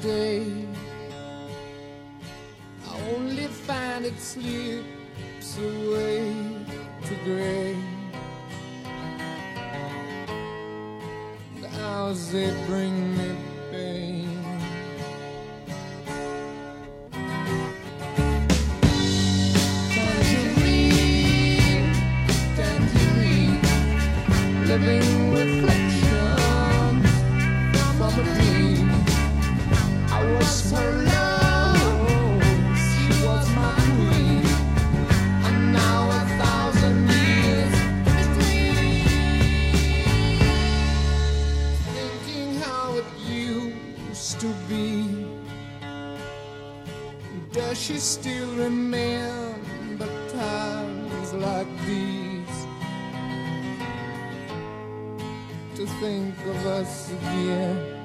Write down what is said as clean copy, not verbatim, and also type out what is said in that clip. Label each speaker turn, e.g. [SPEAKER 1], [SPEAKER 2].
[SPEAKER 1] day. I only find it slips away to gray. The hours they bring me pain. Tangerine, tangerine, living reflections from a dream. I was her love, she was my queen, and now 1,000 years between. Thinking how it used to be. Does she still remember times like these? To think of us again.